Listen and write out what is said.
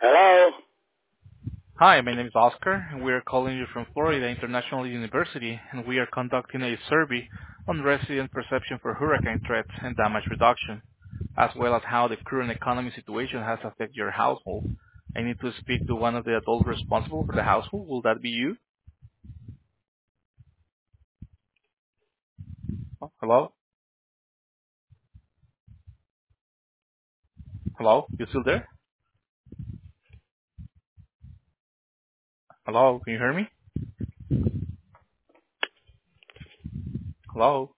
Hello? Hi, my name is Oscar, and we are calling you from Florida International University, and we are conducting a survey on resident perception for hurricane threats and damage reduction, as well as how the current economic situation has affected your household. I need to speak to one of the adults responsible for the household. Will that be you? Oh, hello? Hello? You still there? Hello? Can you hear me? Hello?